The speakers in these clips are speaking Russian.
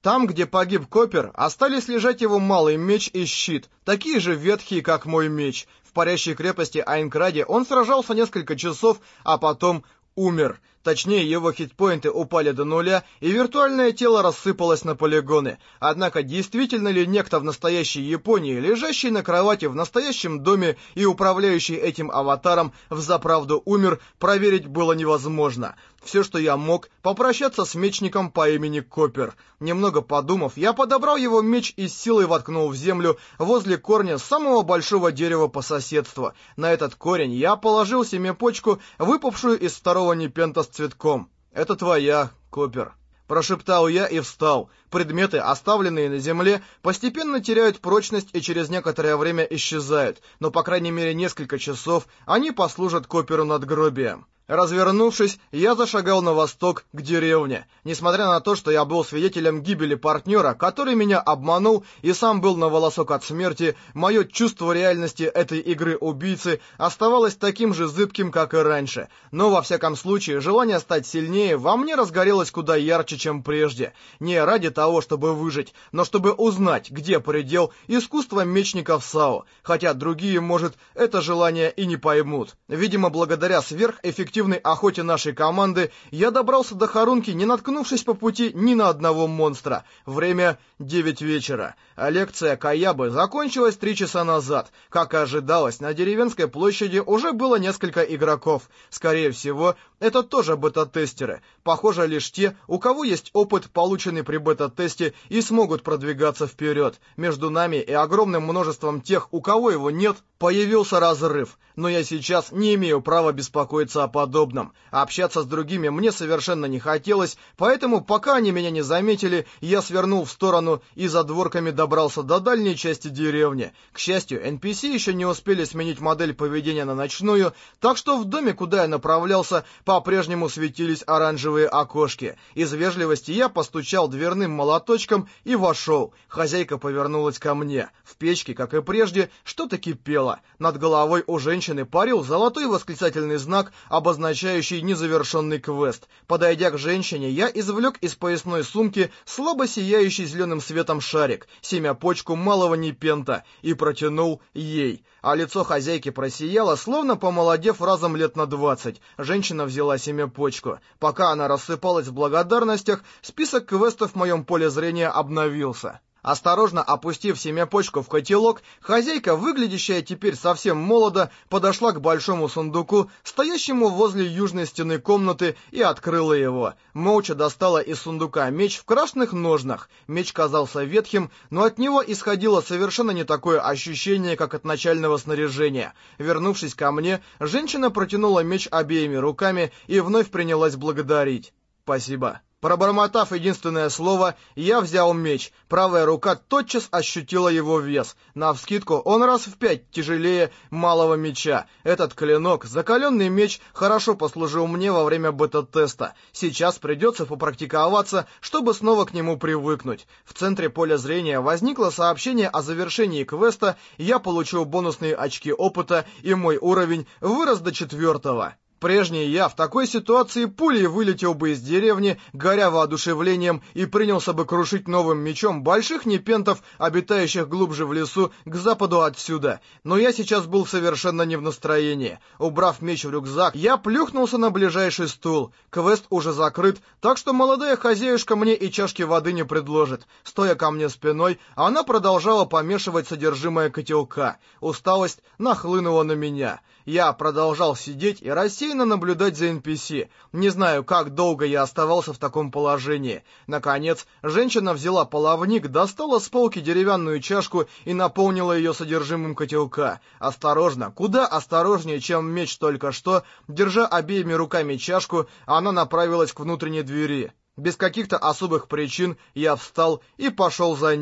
Там, где погиб Копер, остались лежать его малый меч и щит, такие же ветхие, как мой меч. В парящей крепости Айнкраде он сражался несколько часов, а потом умер. Точнее, его хитпоинты упали до нуля, и виртуальное тело рассыпалось на полигоны. Однако, действительно ли некто в настоящей Японии, лежащий на кровати в настоящем доме и управляющий этим аватаром, взаправду умер, проверить было невозможно. Все, что я мог, попрощаться с мечником по имени Копер. Немного подумав, я подобрал его меч и с силой воткнул в землю возле корня самого большого дерева по соседству. На этот корень я положил семяпочку, выпавшую из второго непента с цветком. «Это твоя, Копер», — прошептал я и встал. Предметы, оставленные на земле, постепенно теряют прочность и через некоторое время исчезают, но по крайней мере несколько часов они послужат Коперу надгробием. Развернувшись, я зашагал на восток, к деревне. Несмотря на то, что я был свидетелем гибели партнера, который меня обманул и сам был на волосок от смерти, мое чувство реальности этой игры убийцы оставалось таким же зыбким, как и раньше. Но, во всяком случае, желание стать сильнее во мне разгорелось куда ярче, чем прежде. Не ради того, чтобы выжить, но чтобы узнать, где предел искусства мечников САО. Хотя другие, может, это желание и не поймут. Видимо, благодаря сверхэффективной охоте нашей команды я добрался до Харунки, не наткнувшись по пути ни на одного монстра. Время 9 вечера. А лекция Каябы закончилась 3 часа назад. Как и ожидалось, на деревенской площади уже было несколько игроков. Скорее всего, это тоже бета-тестеры. Похоже, лишь те, у кого есть опыт, полученный при бета-тесте, и смогут продвигаться вперед. Между нами и огромным множеством тех, у кого его нет, появился разрыв. Но я сейчас не имею права беспокоиться о подобном. Общаться с другими мне совершенно не хотелось, поэтому, пока они меня не заметили, я свернул в сторону и за дворками добрался до дальней части деревни. К счастью, NPC еще не успели сменить модель поведения на ночную, так что в доме, куда я направлялся, по-прежнему светились оранжевые окошки. Из вежливости я постучал дверным молоточком и вошел. Хозяйка повернулась ко мне. В печке, как и прежде, что-то кипело. Над головой у женщины парил золотой восклицательный знак, обозначающий незавершенный квест. Подойдя к женщине, я извлек из поясной сумки слабо сияющий зеленым светом шарик, семяпочку малого непента, и протянул ей. А лицо хозяйки просияло, словно помолодев разом лет на 20. Женщина взяла семяпочку. Пока она рассыпалась в благодарностях, список квестов в моем поле зрения обновился. Осторожно опустив семяпочку в котелок, хозяйка, выглядящая теперь совсем молодо, подошла к большому сундуку, стоящему возле южной стены комнаты, и открыла его. Молча достала из сундука меч в красных ножнах. Меч казался ветхим, но от него исходило совершенно не такое ощущение, как от начального снаряжения. Вернувшись ко мне, женщина протянула меч обеими руками и вновь принялась благодарить. «Спасибо». Пробормотав единственное слово, я взял меч. Правая рука тотчас ощутила его вес. Навскидку он раз в 5 тяжелее малого меча. Этот клинок, закаленный меч, хорошо послужил мне во время бета-теста. Сейчас придется попрактиковаться, чтобы снова к нему привыкнуть. В центре поля зрения возникло сообщение о завершении квеста, я получил бонусные очки опыта, и мой уровень вырос до 4-го. Прежний я в такой ситуации пулей вылетел бы из деревни, горя воодушевлением, и принялся бы крушить новым мечом больших непентов, обитающих глубже в лесу, к западу отсюда. Но я сейчас был совершенно не в настроении. Убрав меч в рюкзак, я плюхнулся на ближайший стул. Квест уже закрыт, так что молодая хозяюшка мне и чашки воды не предложит. Стоя ко мне спиной, она продолжала помешивать содержимое котелка. Усталость нахлынула на меня. Я продолжал сидеть и рассеянно наблюдать за NPC. Не знаю, как долго я оставался в таком положении. Наконец, женщина взяла половник, достала с полки деревянную чашку и наполнила ее содержимым котелка. Осторожно, куда осторожнее, чем меч только что, держа обеими руками чашку, она направилась к внутренней двери. Без каких-то особых причин я встал и пошел за ней.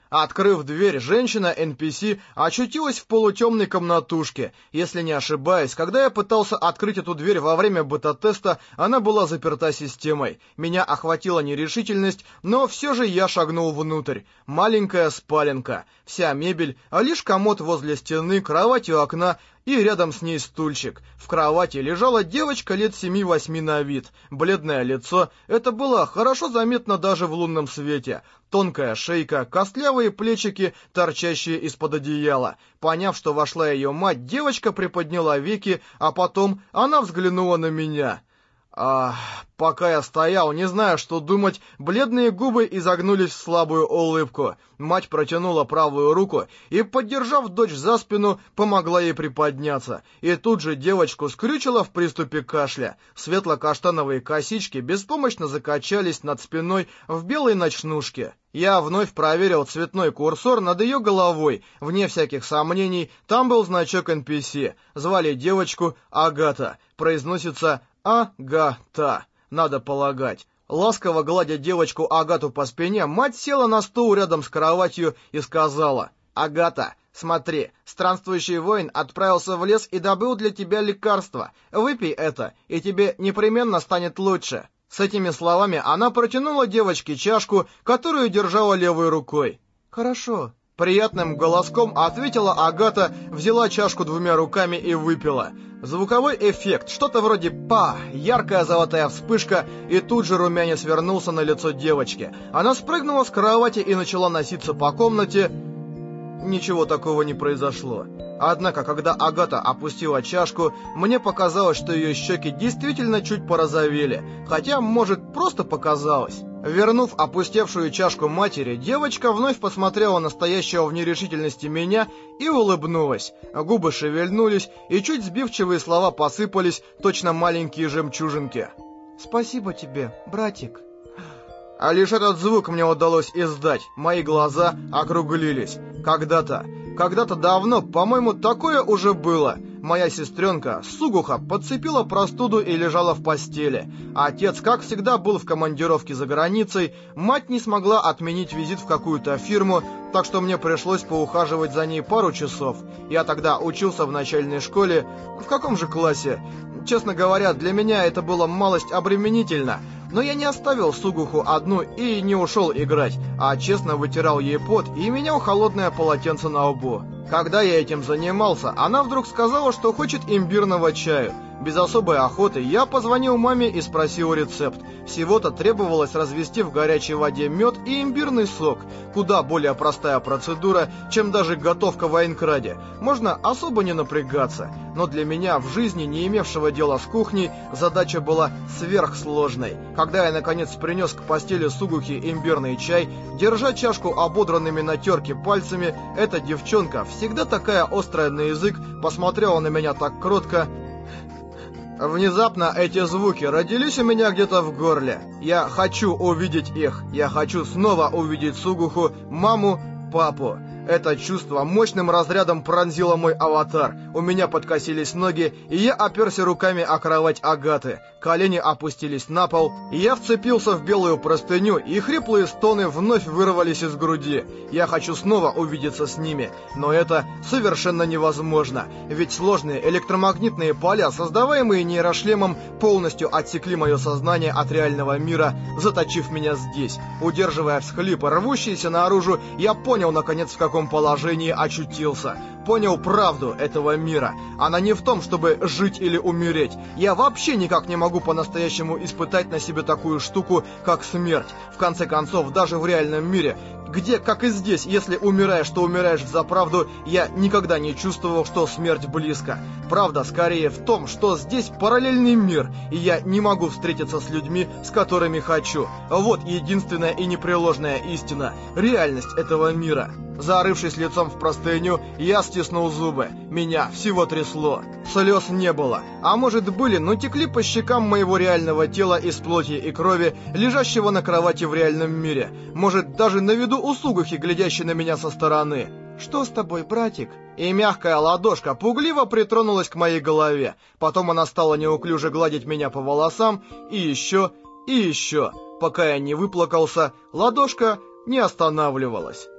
Открыв дверь, женщина NPC очутилась в полутемной комнатушке. Если не ошибаюсь, когда я пытался открыть эту дверь во время бета-теста, она была заперта системой. Меня охватила нерешительность, но все же я шагнул внутрь. Маленькая спаленка. Вся мебель, а лишь комод возле стены, кровать у окна и рядом с ней стульчик. В кровати лежала девочка лет 7-8 на вид. Бледное лицо, это было хорошо заметно даже в лунном свете. Тонкая шейка, костлявые плечики, торчащие из-под одеяла. Поняв, что вошла ее мать, девочка приподняла веки, а потом она взглянула на меня. Пока я стоял, не зная, что думать, бледные губы изогнулись в слабую улыбку. Мать протянула правую руку и, поддержав дочь за спину, помогла ей приподняться. И тут же девочку скрючило в приступе кашля. Светло-каштановые косички беспомощно закачались над спиной в белой ночнушке. Я вновь проверил цветной курсор над ее головой. Вне всяких сомнений, там был значок NPC. Звали девочку Агата. Произносится Агата, надо полагать. Ласково гладя девочку Агату по спине, мать села на стул рядом с кроватью и сказала: «Агата, смотри, странствующий воин отправился в лес и добыл для тебя лекарство. Выпей это, и тебе непременно станет лучше». С этими словами она протянула девочке чашку, которую держала левой рукой. «Хорошо». Приятным голоском ответила Агата, взяла чашку двумя руками и выпила. Звуковой эффект, что-то вроде «па», яркая золотая вспышка, и тут же румянец вернулся на лицо девочки. Она спрыгнула с кровати и начала носиться по комнате. Ничего такого не произошло. Однако, когда Агата опустила чашку, мне показалось, что ее щеки действительно чуть порозовели, хотя, может, просто показалось. Вернув опустевшую чашку матери, девочка вновь посмотрела на стоящего в нерешительности меня и улыбнулась. Губы шевельнулись, и чуть сбивчивые слова посыпались, точно маленькие жемчужинки. «Спасибо тебе, братик». А лишь этот звук мне удалось издать. Мои глаза округлились. Когда-то давно, по-моему, такое уже было. Моя сестренка Сугуха подцепила простуду и лежала в постели. Отец, как всегда, был в командировке за границей. Мать не смогла отменить визит в какую-то фирму, так что мне пришлось поухаживать за ней пару часов. Я тогда учился в начальной школе. В каком же классе? Честно говоря, для меня это было малость обременительно. Но я не оставил Сугуху одну и не ушел играть, а честно вытирал ей пот и менял холодное полотенце на лбу. Когда я этим занимался, она вдруг сказала, что хочет имбирного чаю. Без особой охоты я позвонил маме и спросил рецепт. Всего-то требовалось развести в горячей воде мед и имбирный сок. Куда более простая процедура, чем даже готовка в Айнкраде. Можно особо не напрягаться. Но для меня, в жизни не имевшего дела с кухней, задача была сверхсложной. Когда я наконец принес к постели Сугухи имбирный чай, держа чашку ободранными на терке пальцами, эта девчонка, всегда такая острая на язык, посмотрела на меня так кротко. Внезапно эти звуки родились у меня где-то в горле. Я хочу увидеть их. Я хочу снова увидеть Сугуху, маму, папу. Это чувство мощным разрядом пронзило мой аватар. У меня подкосились ноги, и я оперся руками о кровать Агаты. Колени опустились на пол, и я вцепился в белую простыню, и хриплые стоны вновь вырвались из груди. Я хочу снова увидеться с ними, но это совершенно невозможно. Ведь сложные электромагнитные поля, создаваемые нейрошлемом, полностью отсекли мое сознание от реального мира, заточив меня здесь. Удерживая всхлипы, рвущиеся наружу, я понял, наконец, в каком положении очутился. Понял правду этого мира. Она не в том, чтобы жить или умереть. Я вообще никак не могу по-настоящему испытать на себе такую штуку, как смерть. В конце концов, даже в реальном мире, где, как и здесь, если умираешь, то умираешь взаправду, я никогда не чувствовал, что смерть близко. Правда, скорее в том, что здесь параллельный мир, и я не могу встретиться с людьми, с которыми хочу. Вот единственная и непреложная истина. Реальность этого мира. Зарывшись лицом в простыню, я стиснул зубы. Меня всего трясло. Слез не было. А может были, но текли по щекам моего реального тела из плоти и крови, лежащего на кровати в реальном мире. Может, даже на виду у Сугухи, глядящей на меня со стороны. «Что с тобой, братик?» И мягкая ладошка пугливо притронулась к моей голове. Потом она стала неуклюже гладить меня по волосам. И еще. Пока я не выплакался, ладошка не останавливалась.